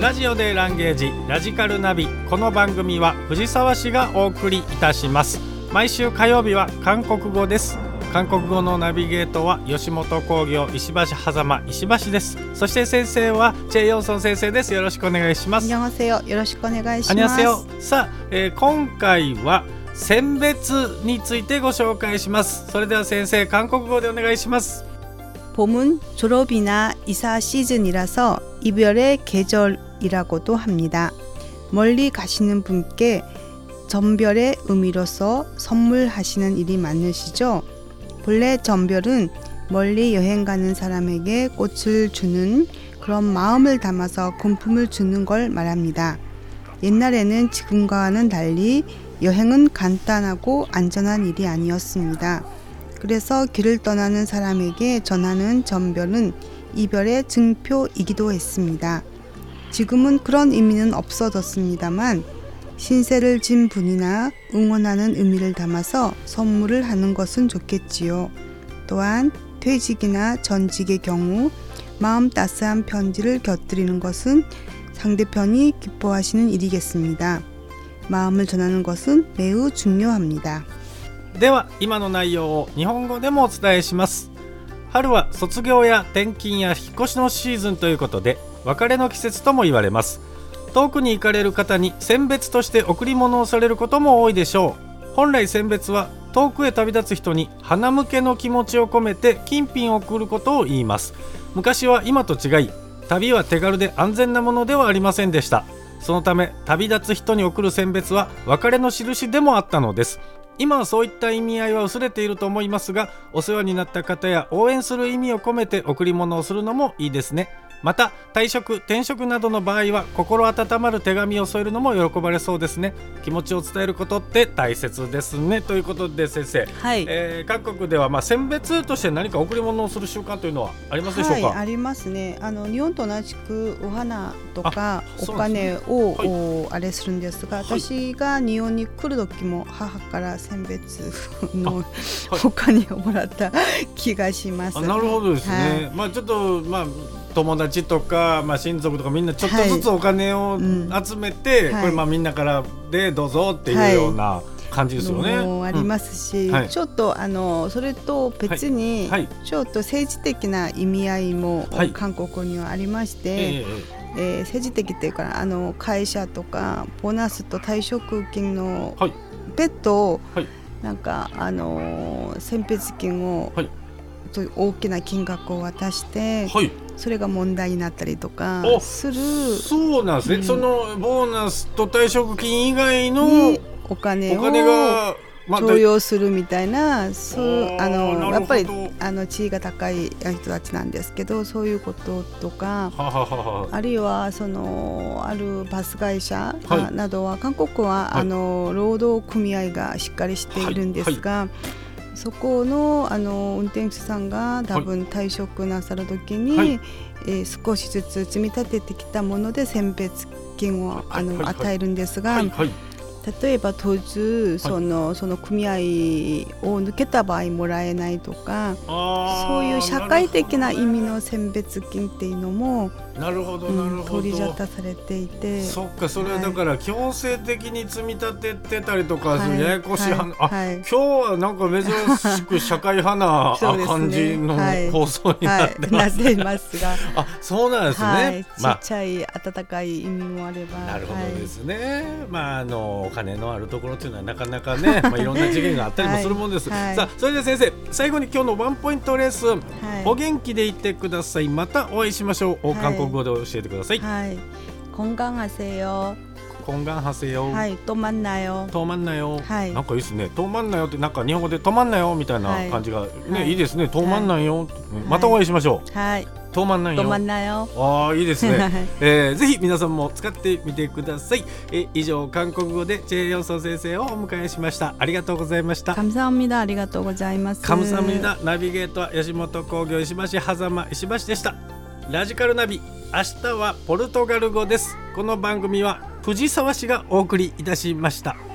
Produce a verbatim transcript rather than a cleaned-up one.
ラジオでランゲージラジカルナビ。この番組は藤沢市がお送りいたします。毎週火曜日は韓国語です。韓国語のナビゲートは吉本興業石橋狭間石橋です。そして先生はチェ・ヨンソン先生です。よろしくお願いします。 안녕하세요。よろしくお願いします。 안녕하세요。さあ、えー、今回は選別についてご紹介します。それでは先生、韓国語でお願いします。 봄은 졸업이나 이사 시즌이라서 이별의 계절이라고도 합니다. 멀리 가시는 분께 전별의 의미로서 선물하시는 일이 많으시죠? 본래 전별은 멀리 여행 가는 사람에게 꽃을 주는 그런 마음을 담아서 금품을 주는 걸 말합니다. 옛날에는 지금과는 달리 여행은 간단하고 안전한 일이 아니었습니다. 그래서 길을 떠나는 사람에게 전하는 전별은 이별의 증표이기도 했습니다. 지금은 그런 의미는 없어졌습니다만 신세를 진 분이나 응원하는 의미를 담아서 선물을 하는 것은 좋겠지요. 또한 퇴직이나 전직의 경우 마음 따스한 편지를 곁들이는 것은 상대편이 기뻐하시는 일이겠습니다. 마음을 전하는 것은 매우 중요합니다. では今の内容を日本語でもお伝えします。春は卒業や転勤や引っ越しのシーズンということで別れの季節とも言われます。遠くに行かれる方に選別として贈り物をされることも多いでしょう。本来選別は遠くへ旅立つ人に花向けの気持ちを込めて金品を贈ることを言います。昔は今と違い旅は手軽で安全なものではありませんでした。そのため旅立つ人に贈る選別は別れの印でもあったのです。今はそういった意味合いは薄れていると思いますが、お世話になった方や応援する意味を込めて贈り物をするのもいいですね。また退職転職などの場合は心温まる手紙を添えるのも喜ばれそうですね。気持ちを伝えることって大切ですね。ということで先生、 はい、 えー、各国ではまあ選別として何か贈り物をする習慣というのはありますでしょうか？ はい、ありますね。あの日本と同じくお花とかお金を、はい、あれするんですが、私が日本に来る時も母から選別の、はい、お金をもらった気がします。 あ、なるほどですね。はい、まあちょっとまあ友達とか、まあ、親族とかみんなちょっとずつお金を集めて、はい、これまあみんなからでどうぞっていうような感じですよね。 もありますし、うん、はい、ちょっとあのそれと別にちょっと政治的な意味合いも韓国にはありまして、はい、えーえー、政治的っていうかあの会社とかボーナスと退職金の別途、はい、なんかあの選別金を、はい、という大きな金額を渡して、はい、それが問題になったりとかする。 そうなんですね、うん、そのボーナスと退職金以外のお金を徴用するみたいな、そうあのやっぱりあの地位が高い人たちなんですけど、そういうこととか、はははあるいはそのあるバス会社、はい、などは韓国は、はい、あの労働組合がしっかりしているんですが、はいはい、そこ の, あの運転手さんが多分退職なさるときに、はい、えー、少しずつ積み立ててきたもので選別金をあの、はいはい、与えるんですが、はいはい、例えば当時その、はい、その組合を抜けた場合もらえないとか、そういう社会的な意味の選別金っていうのもなるほどなるほど、 取り沙汰されていて、 そっか、それはだから強制的に積み立ててたりとか、はい、ややこしい、はい、あ、はい、今日はなんか珍しく社会派なね、感じの放送になってます、はいはい、なっていますがあ、そうなんですね、はい、 ちっちゃい温かい意味もあれば、 なるほどですね、はい、まああのお金のあるところというのはなかなかね、まあ、いろんな事件があったりもするもんです、はいはい、さあそれで先生、最後に今日のワンポイントレッスン、はい、お元気でいてください。またお会いしましょう。韓国語で教えてください。 はい、건강하세요。 건강하세요。 はい、とまんなよ。 とまんなよ。はい、なんかいいですね。とまんなよってなんか日本語でとまんなよみたいな感じがね、はい、いいですね。とまんなよ、はい、またお会いしましょう。はい。とまんなよ。 とまんなよ。 ああ、いいですね。えー、ぜひ皆さんも使ってみてください。え以上韓国語でチェ・ヨンソン先生をお迎えしました。ありがとうございました。 감사합니다。ありがとうございます。 감사합니다。ナビゲートは吉本興業石橋狭間石橋でした。ラジカルナビ、明日はポルトガル語です。この番組は藤沢市がお送りいたしました。